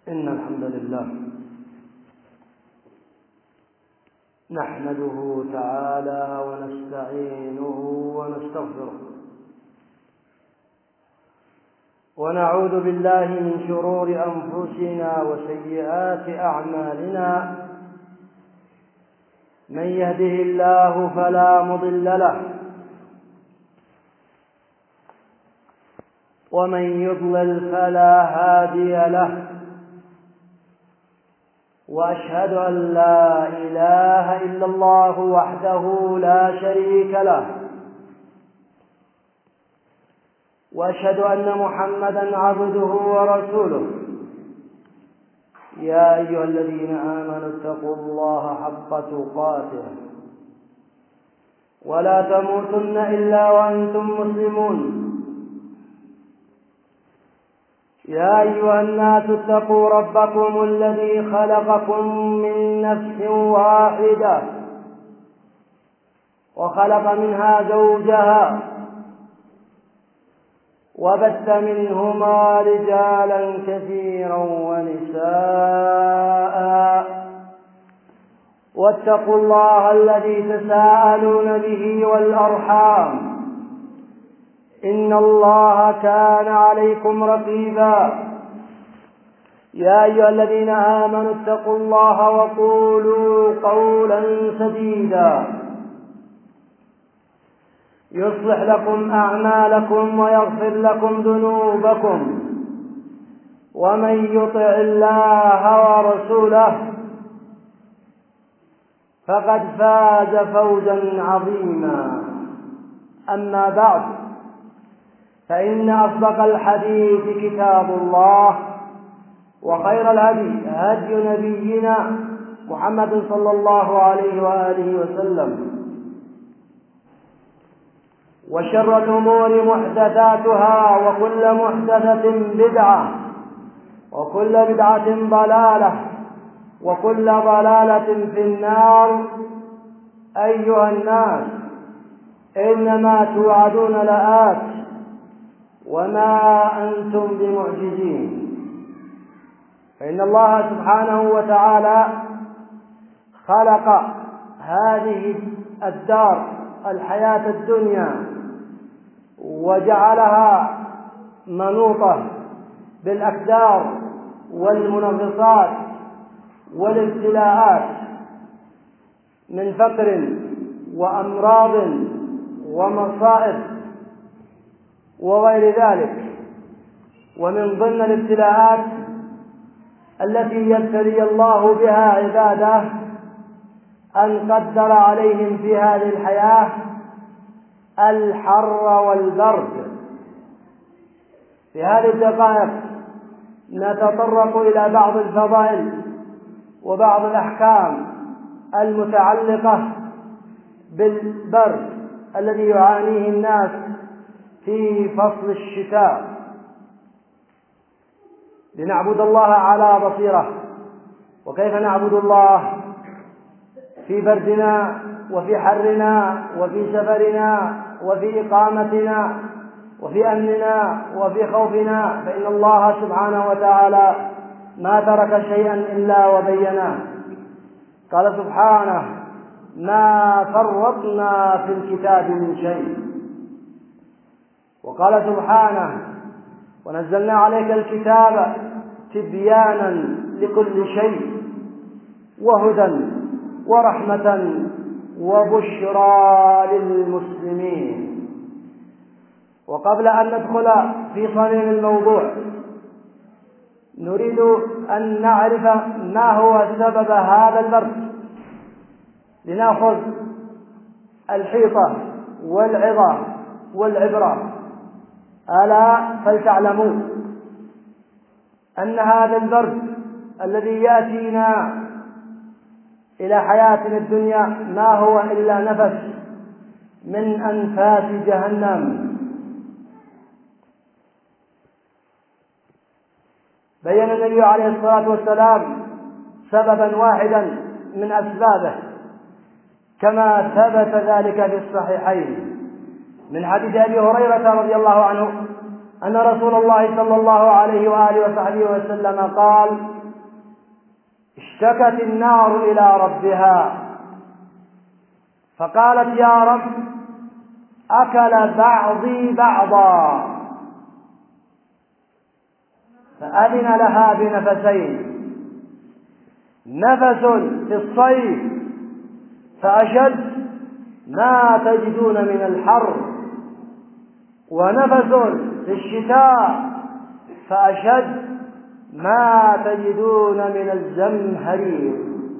إن الحمد لله نحمده تعالى ونستعينه ونستغفره ونعوذ بالله من شرور أنفسنا وسيئات أعمالنا. من يهده الله فلا مضل له ومن يضلل فلا هادي له، وأشهد أن لا إله إلا الله وحده لا شريك له، وأشهد أن محمدا عبده ورسوله. يا أيها الذين آمنوا اتقوا الله حق تقاته ولا تموتن إلا وأنتم مسلمون. يا أيها الناس اتقوا ربكم الذي خلقكم من نفس واحدة وخلق منها زوجها وبث منهما رجالا كثيرا ونساء، واتقوا الله الذي تساءلون به والأرحام إن الله كان عليكم رقيبا. يا أيها الذين آمنوا اتقوا الله وقولوا قولا سديدا يصلح لكم أعمالكم ويغفر لكم ذنوبكم، ومن يطع الله ورسوله فقد فاز فوزا عظيما. أما بعد، فإن أصدق الحديث كتاب الله، وخير الهدي هدي نبينا محمد صلى الله عليه وآله وسلم، وشر الأمور محدثاتها، وكل محدثة بدعة، وكل بدعة ضلالة، وكل ضلالة في النار. أيها الناس، إنما توعدون لآت وما أنتم بمعجزين. فإن الله سبحانه وتعالى خلق هذه الدار الحياة الدنيا وجعلها منوطة بالأكدار والمنغصات والابتلاءات من فقر وأمراض ومصائب وغير ذلك. ومن ضمن الابتلاءات التي يبتلي الله بها عباده أن قدر عليهم في هذه الحياة الحر والبرد. في هذه الدقائق نتطرق إلى بعض الفضائل وبعض الأحكام المتعلقة بالبرد الذي يعانيه الناس في فصل الشتاء، لنعبد الله على بصيرة. وكيف نعبد الله في بردنا وفي حرنا وفي سفرنا وفي إقامتنا وفي أمننا وفي خوفنا؟ فإن الله سبحانه وتعالى ما ترك شيئا إلا وبيناه. قال سبحانه: ما فرطنا في الكتاب من شيء. وقال سبحانه: ونزلنا عليك الكتاب تبيانا لكل شيء وهدى ورحمة وبشرى للمسلمين. وقبل أن ندخل في صميم الموضوع، نريد أن نعرف ما هو سبب هذا البرد، لنأخذ الحيطة والعظة والعبرة. ألا فلتعلموا أن هذا البرد الذي يأتينا إلى حياتنا الدنيا ما هو إلا نفس من أنفاس جهنم. بين النبي عليه الصلاة والسلام سببا واحدا من أسبابه، كما ثبت ذلك في الصحيحين من حديث أبي هريرة رضي الله عنه أن رسول الله صلى الله عليه وآله وصحبه وسلم قال: اشتكت النار إلى ربها فقالت يا رب أكل بعضي بعضا، فأذن لها بنفسين: نفس في الصيف فأشد ما تجدون من الحر، ونفس في الشتاء فأشد ما تجدون من الزمهرير.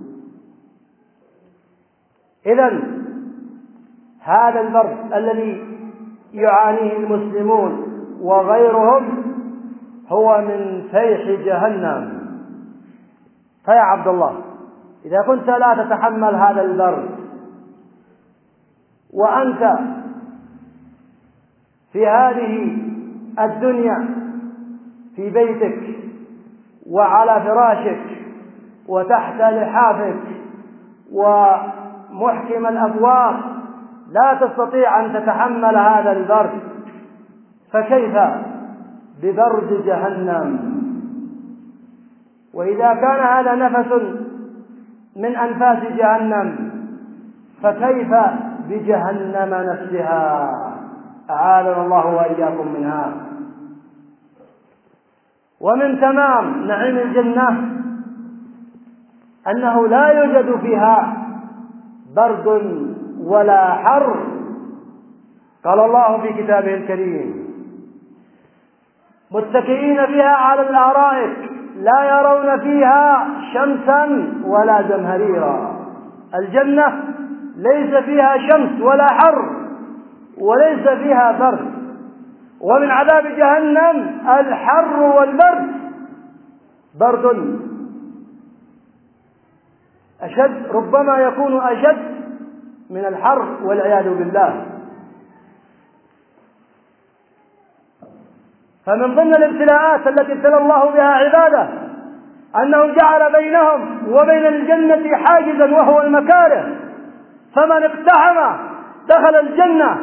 إذن هذا البرد الذي يعانيه المسلمون وغيرهم هو من فيح جهنم. فيا عبد الله، إذا كنت لا تتحمل هذا البرد وأنت في هذه الدنيا في بيتك وعلى فراشك وتحت لحافك ومحكم الأبواب لا تستطيع أن تتحمل هذا البرد، فكيف ببرد جهنم؟ وإذا كان هذا نفس من أنفاس جهنم فكيف بجهنم نفسها؟ أعاذنا الله وإياكم منها. ومن تمام نعيم الجنة أنه لا يوجد فيها برد ولا حر. قال الله في كتابه الكريم: متكئين فيها على الأرائك لا يرون فيها شمسا ولا زمهريرا. الجنة ليس فيها شمس ولا حر وليس فيها برد. ومن عذاب جهنم الحر والبرد، برد أشد، ربما يكون أشد من الحر والعياذ بالله. فمن ضمن الابتلاءات التي ابتلى الله بها عباده أنه جعل بينهم وبين الجنة حاجزا وهو المكاره، فمن اقتحم دخل الجنة،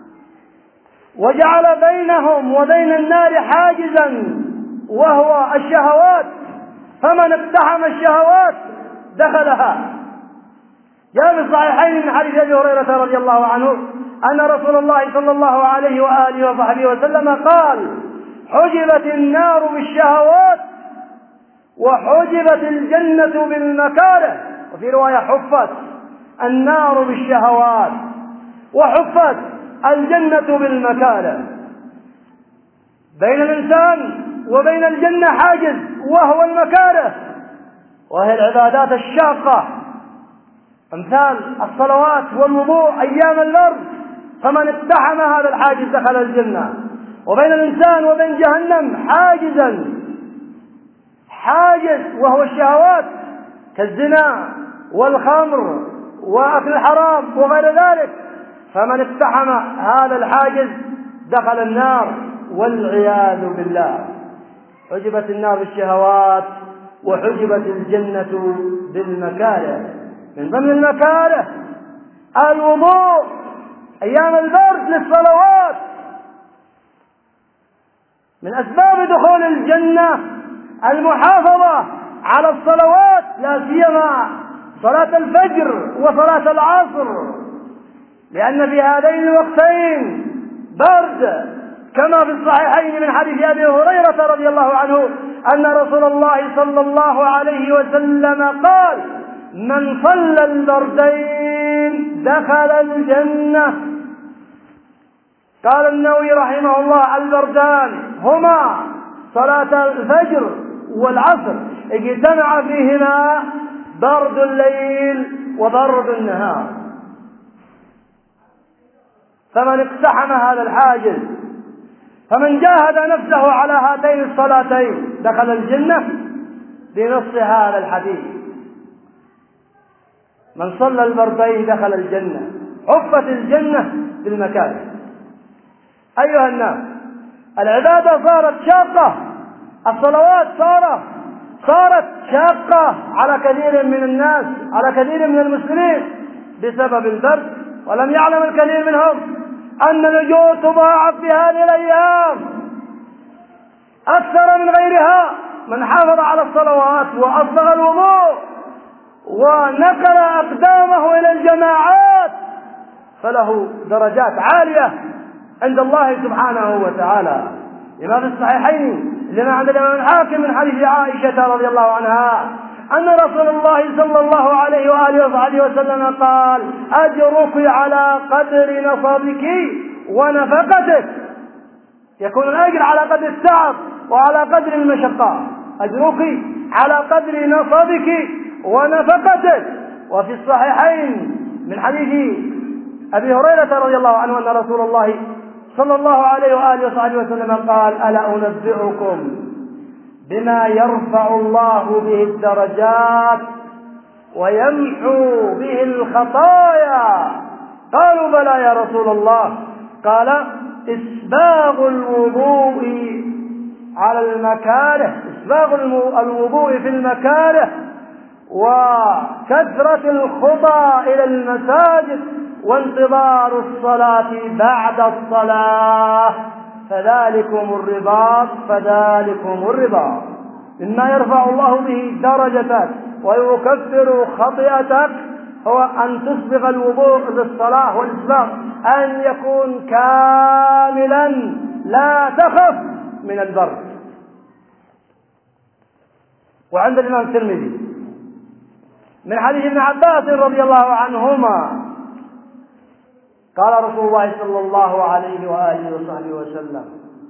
وجعل بينهم وبين النار حاجزا وهو الشهوات، فمن اقتحم الشهوات دخلها. جاء في الصحيحين من حديث أبي هريرة رضي الله عنه أن رسول الله صلى الله عليه وآله وصحبه وسلم قال: حجبت النار بالشهوات وحجبت الجنة بالمكاره. وفي رواية: حفت النار بالشهوات وحفت الجنة بالمكاره. بين الإنسان وبين الجنة حاجز وهو المكاره، وهي العبادات الشاقة أمثال الصلوات والوضوء أيام البرد، فمن اقتحم هذا الحاجز دخل الجنة. وبين الإنسان وبين جهنم حاجز وهو الشهوات كالزنا والخمر وأكل الحرام وغير ذلك، فمن اقتحم هذا الحاجز دخل النار والعياذ بالله. حجبت النار بالشهوات وحجبت الجنة بالمكاره. من ضمن المكاره الوضوء أيام البرد للصلوات. من أسباب دخول الجنة المحافظة على الصلوات، لا سيما صلاة الفجر وصلاة العصر، لأن في هذين الوقتين برد، كما في الصحيحين من حديث أبي هريرة رضي الله عنه أن رسول الله صلى الله عليه وسلم قال: من صلى البردين دخل الجنة. قال النووي رحمه الله: البردان هما صلاة الفجر والعصر، اجتمع فيهما برد الليل وبرد النهار. فمن اقتحم هذا الحاجز، فمن جاهد نفسه على هاتين الصلاتين دخل الجنة بنص هذا الحديث: من صلى البردين دخل الجنة، حفت الجنة بالمكاره. أيها الناس، العبادة صارت شاقة، الصلوات صارت شاقة على كثير من الناس، على كثير من المسلمين بسبب البرد. ولم يعلم الكثير منهم أن الأجور تضاعف في هذه الأيام أكثر من غيرها. من حافظ على الصلوات وأصلح الوضوء ونقل أقدامه إلى الجماعات فله درجات عالية عند الله سبحانه وتعالى، لما في الصحيحين لما عند الإمام الحاكم من حديث عائشة رضي الله عنها أن رسول الله صلى الله عليه وآله وصحبه وسلم قال: أجرك على قدر نصبك ونفقتك. يكون الأجر على قدر التعب وعلى قدر المشقة. أجرك على قدر نصبك ونفقتك. وفي الصحيحين من حديث أبي هريرة رضي الله عنه أن رسول الله صلى الله عليه وآله وصحبه وسلم قال: ألا أنبئكم بما يرفع الله به الدرجات ويمحو به الخطايا؟ قالوا: بلى يا رسول الله. قال: إسباغ الوضوء على المكاره، إسباغ الوضوء في المكاره، وكثرة الخطى إلى المساجد، وانتظار الصلاة بعد الصلاة، فذلكم الرباط مما يرفع الله به درجتك ويكفر خطيئتك هو أن تسبغ الوضوء للصلاة، والإسباغ أن يكون كاملا لا تخف من البرد. وعند الإمام الترمذي من حديث ابن عباس رضي الله عنهما قال رسول الله صلى الله عليه وآله وصحبه وسلم: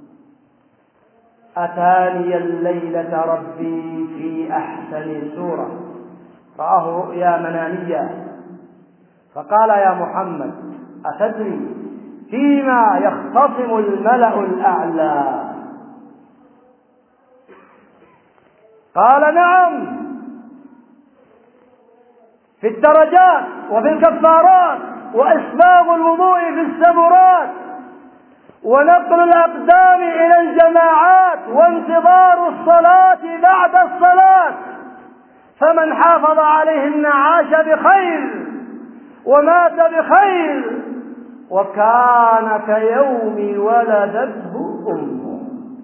أتاني الليلة ربي في أحسن سورة، رآه رؤيا منامية، فقال: يا محمد أتدري فيما يختصم الملأ الأعلى؟ قال: نعم، في الدرجات وفي الكفارات وإسباغ الوضوء في السبرات ونقل الأقدام إلى الجماعات وانتظار الصلاة بعد الصلاة، فمن حافظ عليهن عاش بخير ومات بخير وكان كيوم ولدته أمه.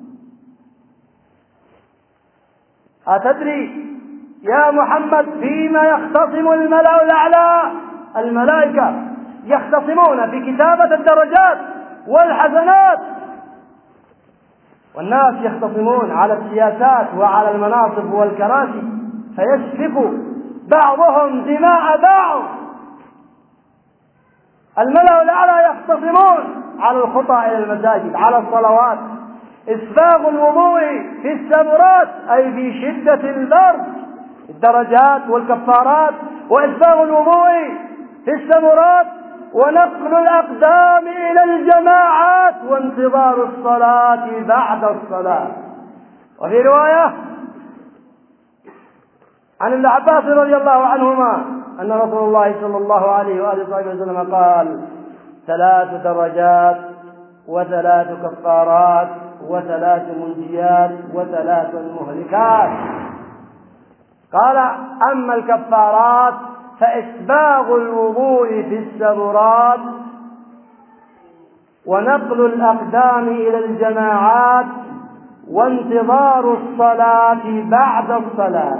أتدري يا محمد فيما يختصم الملأ الأعلى؟ الملائكة يختصمون في كتابة الدرجات والحسنات، والناس يختصمون على السياسات وعلى المناصب والكراسي، فيسفك بعضهم دماء بعض. الملأ الأعلى يختصمون على الخطى إلى المساجد، على الصلوات، إسباغ الوضوء في السبرات أي في شدة البرد، الدرجات والكفارات، وإسباغ الوضوء في السبرات، ونقل الأقدام إلى الجماعات، وانتظار الصلاة بعد الصلاة. وفي رواية عن ابن عباس رضي الله عنهما أن رسول الله صلى الله عليه وآله وسلم قال: 3 درجات و3 كفارات و3 منجيات و3 مهلكات. قال: أما الكفارات فإسباغ الوضوء في السبرات ونقل الأقدام إلى الجماعات وانتظار الصلاة بعد الصلاة.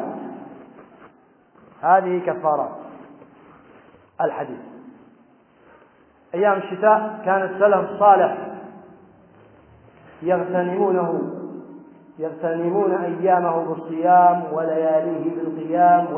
هذه كفارات الحديث. أيام الشتاء كان السلف الصالح يغتنمون أيامه بالصيام ولياليه بالقيام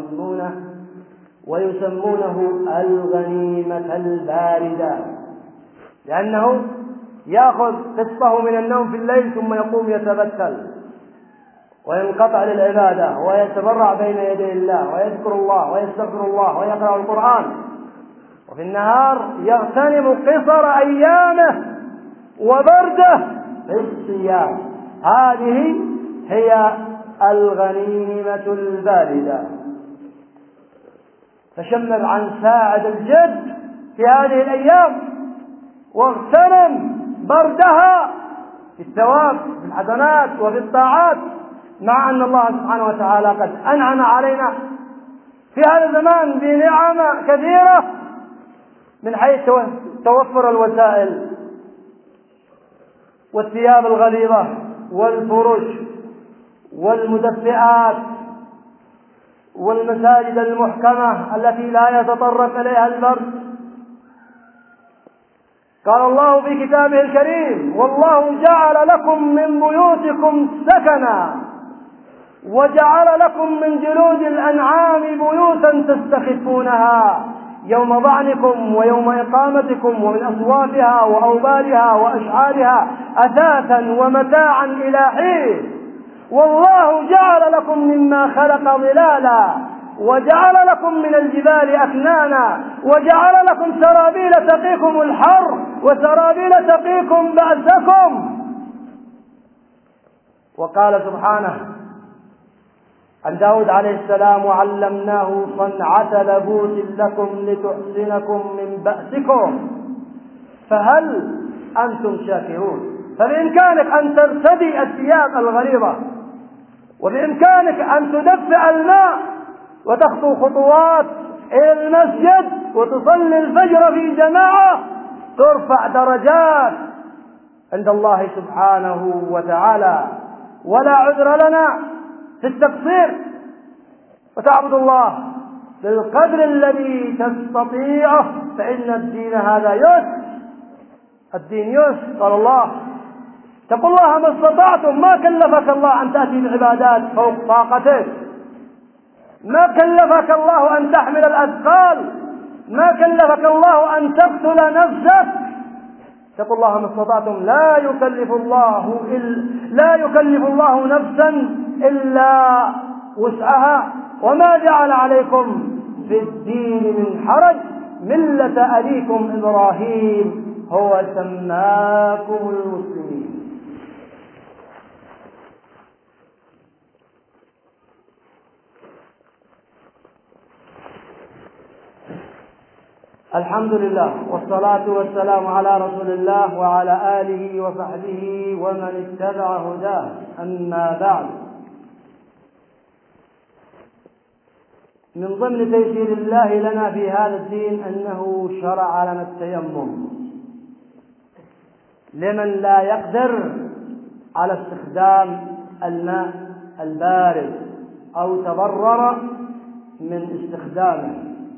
ويسمونه الغنيمة الباردة، لأنه يأخذ قسطه من النوم في الليل ثم يقوم يتبتل وينقطع للعبادة ويتبرع بين يدي الله ويذكر الله ويستغفر الله ويقرأ القرآن، وفي النهار يغتنم قصر أيامه وبرده في الصيام. هذه هي الغنيمة الباردة. فشمر عن ساعد الجد في هذه الأيام واغتنم بردها في الثواب في الحسنات وفي الطاعات، مع أن الله سبحانه وتعالى قد أنعم علينا في هذا الزمان بنعم كثيرة من حيث توفر الوسائل والثياب الغليظة والفرش والمدفئات والمساجد المحكمة التي لا يتطرق إليها البرد. قال الله في كتابه الكريم: والله جعل لكم من بيوتكم سكنا وجعل لكم من جلود الأنعام بيوتا تستخفونها يوم ظعنكم ويوم إقامتكم ومن أصوافها وأوبارها وأشعارها أثاثا ومتاعا إلى حين. والله جعل لكم مما خلق ظلالا وجعل لكم من الجبال أكنانا وجعل لكم سرابيل تقيكم الحر وسرابيل تقيكم بأسكم. وقال سبحانه عن داود عليه السلام: وعلمناه صنعة لبوس لكم لتحصنكم من بأسكم فهل أنتم شاكرون. فبإمكانك أن ترتدي الثياب الغليظة، وبإمكانك أن تدفع الماء وتخطو خطوات إلى المسجد وتصلي الفجر في جماعة، ترفع درجات عند الله سبحانه وتعالى. ولا عذر لنا في التقصير، وتعبد الله بالقدر الذي تستطيعه، فإن الدين هذا يسر، الدين يسر. قال الله: اتقوا الله ما استطعتم. ما كلفك الله أن تأتي بعبادات فوق طاقتك، ما كلفك الله أن تحمل الأثقال، ما كلفك الله أن تقتل نفسك. اتقوا الله ما استطعتم. لا يكلف الله نفسا إلا وسعها، وما جعل عليكم في الدين من حرج، ملة أبيكم إبراهيم هو سماكم المسلمين. الحمد لله والصلاة والسلام على رسول الله وعلى آله وصحبه ومن اتبع هداه. أما بعد، من ضمن تيسير الله لنا في هذا الدين أنه شرع لنا التيمم لمن لا يقدر على استخدام الماء البارد أو تضرر من استخدامه.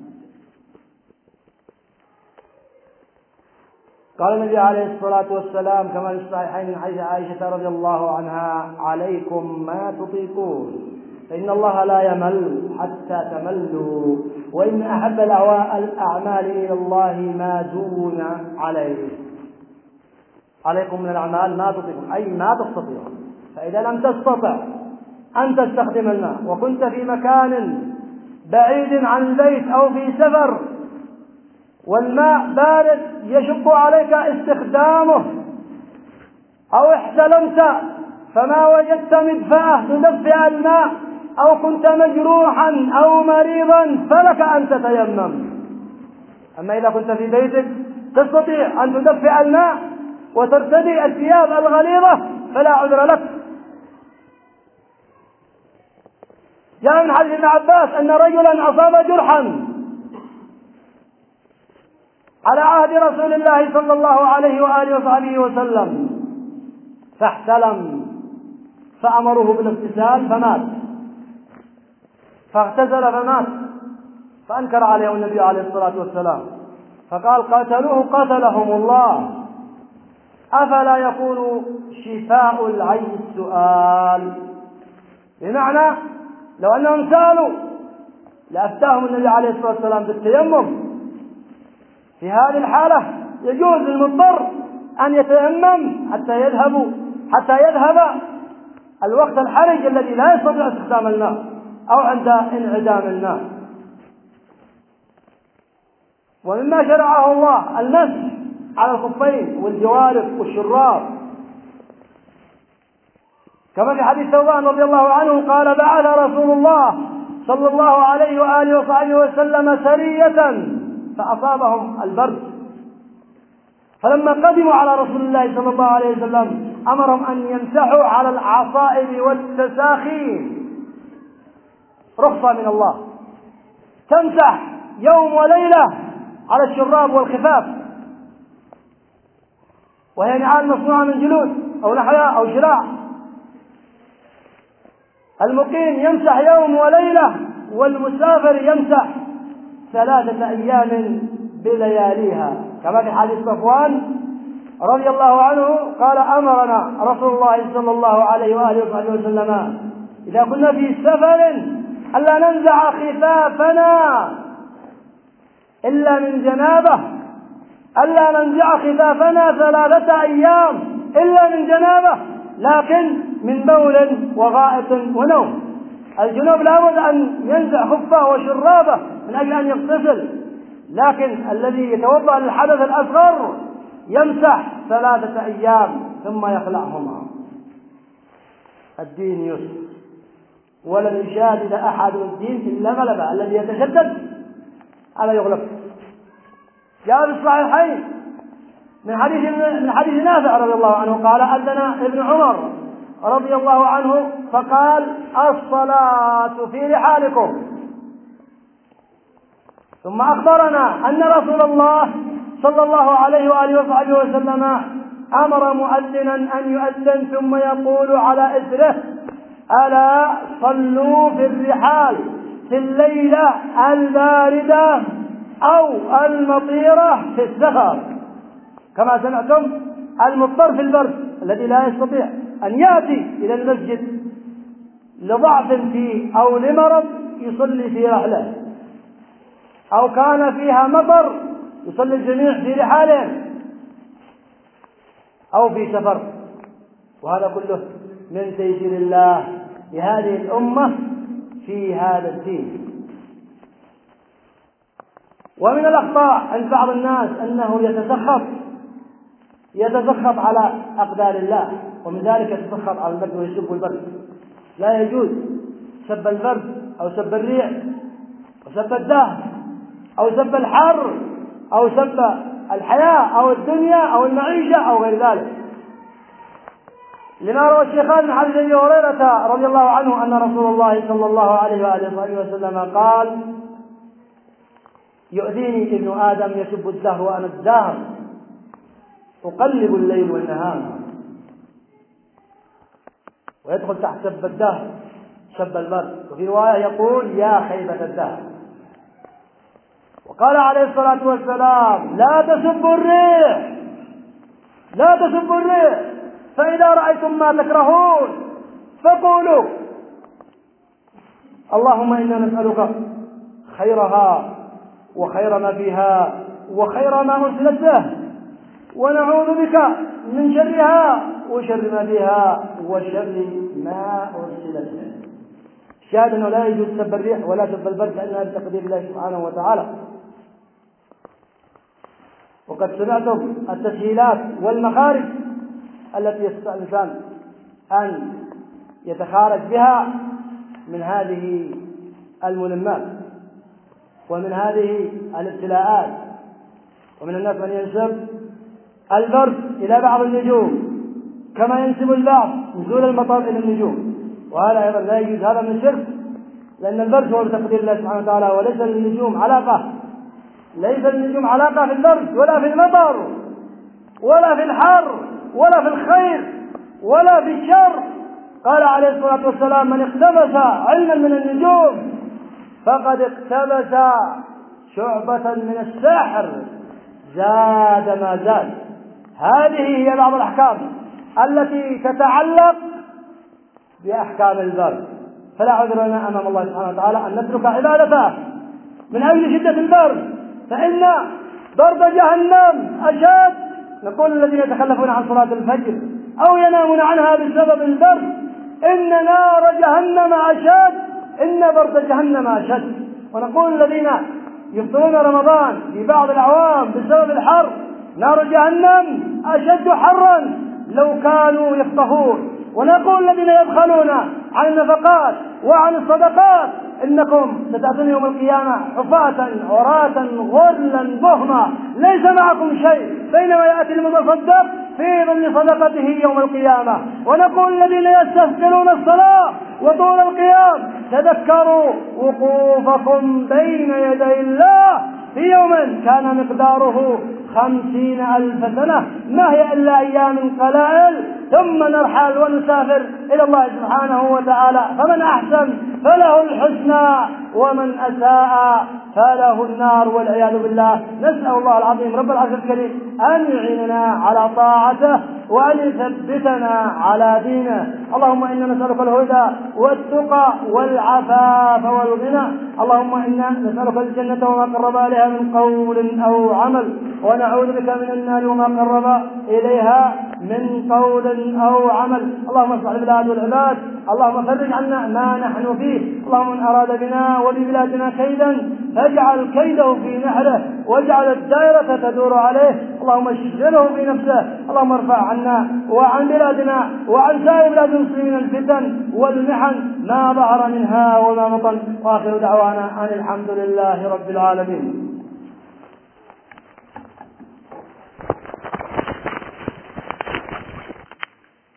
قال النبي عليه الصلاة والسلام كما في الصحيحين من حديث عائشة رضي الله عنها: عليكم ما تطيقون، فإن الله لا يمل حتى تملوا، وإن أحب الأعمال إلى الله ما دون عليه. عليكم من الأعمال ما تطيقون، أي ما تستطيعون. فإذا لم تستطع أن تستخدم الماء وكنت في مكان بعيد عن البيت أو في سفر والماء بارد يشق عليك استخدامه، أو احتلمت فما وجدت مدفأة تدفع الماء، أو كنت مجروحا أو مريضا، فلك أن تتيمم. أما إذا كنت في بيتك تستطيع أن تدفع الماء وترتدي الثياب الغليظة فلا عذر لك. جاء من حديث ابن عباس أن رجلا أصاب جرحا على عهد رسول الله صلى الله عليه وآله وصحبه وسلم، فاحتلم فأمره بالاغتسال فمات، فاغتسل فمات، فأنكر عليه النبي عليه الصلاة والسلام فقال: قتلوه قتلهم الله. أفلا يكون شفاء العي السؤال؟ بمعنى لو أنهم سألوا لأفتاهم النبي عليه الصلاة والسلام بالتيمم. في هذه الحالة يجوز للمضطر أن يتيمم حتى يذهب الوقت الحرج الذي لا يستطيع استخدام الماء أو عند انعدام الماء. ومما شرعه الله المسح على الخفين والجوارب والشراب، كما في حديث ثوبان رضي الله عنه قال: بعث رسول الله صلى الله عليه وآله وصحبه وسلم سرية فأصابهم البرد، فلما قدموا على رسول الله صلى الله عليه وسلم أمرهم أن يمسحوا على العصائب والتساخين، رخصة من الله، تمسح يوم وليلة على الشراب والخفاف، وهي نعال مصنوعة من جلود أو نحياء أو شراع. المقيم يمسح يوم وليلة والمسافر يمسح 3 أيام بلياليها، كما في حديث صفوان رضي الله عنه قال: أمرنا رسول الله صلى الله عليه وآله وصحبه وسلم إذا كنا في سفر ألا ننزع خفافنا إلا من جنابه، ألا ننزع خفافنا 3 أيام إلا من جنابه، لكن من بول وغائط ونوم. الجنوب لابد أن ينزع خفه وشرابه من أجل أن يغتسل، لكن الذي يتوضأ للحدث الأصغر يمسح 3 أيام ثم يخلعهما. الدين يسر، ولن يشادد أحد الدين إلا غلبه، الذي يتشدد هذا يغلب. جاء في الصحيحين من حديث نافع رضي الله عنه قال: أذن ابن عمر رضي الله عنه فقال: الصلاة في رحالكم. ثم أخبرنا أن رسول الله صلى الله عليه وآله وصحبه وسلم أمر مؤذنا أن يؤذن ثم يقول على إثره: ألا صلوا في الرحال في الليلة الباردة أو المطيرة في السفر. كما سمعتم المضطر في البرد الذي لا يستطيع أن يأتي إلى المسجد لضعف فيه أو لمرض يصلي في رحله، أو كان فيها مطر يصلي الجميع في رحالهم أو في سفر. وهذا كله من تيسير الله لهذه الأمة في هذا الدين. ومن الأخطاء عند بعض الناس أنه يتسخط على أقدار الله، ومن ذلك يتسخط على البرد ويسب البرد. لا يجوز سب البرد أو سب الريح أو سب الدهر أو سب الحر أو سب الحياة أو الدنيا أو المعيشة أو غير ذلك، لما روى الشيخان من حديث أبي هريرة رضي الله عنه أن رسول الله صلى الله عليه وآله وسلم قال: يؤذيني ابن آدم يسب الدهر وأنا الدهر أقلب الليل والنهار. ويدخل تحت سب الدهر سب البرد. وفي رواية يقول: يا خيبة الدهر. وقال عليه الصلاة والسلام: لا تسبوا الريح، لا تسبوا الريح، فإذا رأيتم ما تكرهون فقولوا: اللهم إنا نسألك خيرها وخير ما فيها وخير ما أرسلت به، ونعوذ بك من شرها وشر ما فيها وشر ما أرسلت به. الشاهد أنه لا يجوز سب الريح ولا سب البرد، لأنها بتقدير الله سبحانه وتعالى. وقد سمعتم التسهيلات والمخارج التي يستطيع الإنسان أن يتخارج بها من هذه الملمات ومن هذه الابتلاءات. ومن الناس من ينسب البرد إلى بعض النجوم كما ينسب البعض نزول المطر إلى النجوم، وهذا أيضا لا يجوز، هذا من الشرك، لأن البرد هو بتقدير الله سبحانه وتعالى، وليس للنجوم علاقة، ليس للنجوم علاقة في البرد ولا في المطر ولا في الحر ولا في الخير ولا في الشر. قال عليه الصلاة والسلام: من اقتبس علما من النجوم فقد اقتبس شعبة من السحر زاد ما زاد. هذه هي بعض الأحكام التي تتعلق بأحكام البرد، فلا عذر لنا أمام الله سبحانه وتعالى أن نترك عبادته من أجل شدة البرد، فإن برد جهنم أشد. نقول الذين يتخلفون عن صلاة الفجر أو ينامون عنها بسبب البرد: إن نار جهنم أشد، إن برد جهنم أشد. ونقول الذين يفطرون رمضان في بعض الأعوام بسبب الحر: نار جهنم أشد حرا لو كانوا يفطرون. ونقول الذين يبخلون عن النفقات وعن الصدقات: إنكم ستأتون يوم القيامة حفاة عراة غرلا بهما ليس معكم شيء، بينما يأتي المتصدق في ظل صدقته يوم القيامة. ونقول الذين يستثقلون الصلاة وطول القيام: تذكروا وقوفكم بين يدي الله في يوم كان مقداره 50,000 سنة، ما هي إلا أيام قلائل ثم نرحل ونسافر إلى الله سبحانه وتعالى. فمن أحسن فله الحسنى ومن أساء فله النار والعياذ بالله. نسأل الله العظيم رب العرش الكريم أن يعيننا على طاعته وأن يثبتنا على دينه. اللهم إنا نسألك الهدى والتقى والعفاف والغنى. اللهم إنا نسألك الجنة وما قرب إليها من قول أو عمل، ونعوذ بك من النار وما قرب إليها من قول أو عمل. اللهم اصلح البلاد والعباد، اللهم فرج عنا ما نحن فيه. اللهم من أراد بنا وببلادنا كيدا فاجعل كيده في نحره واجعل الدائرة تدور عليه. اللهم اشغله في نفسه. اللهم ارفع عنا وعن بلادنا وعن سائر بلاد المسلمين الفتن والمحن ما ظهر منها وما بطن. واخر دعوانا ان الحمد لله رب العالمين.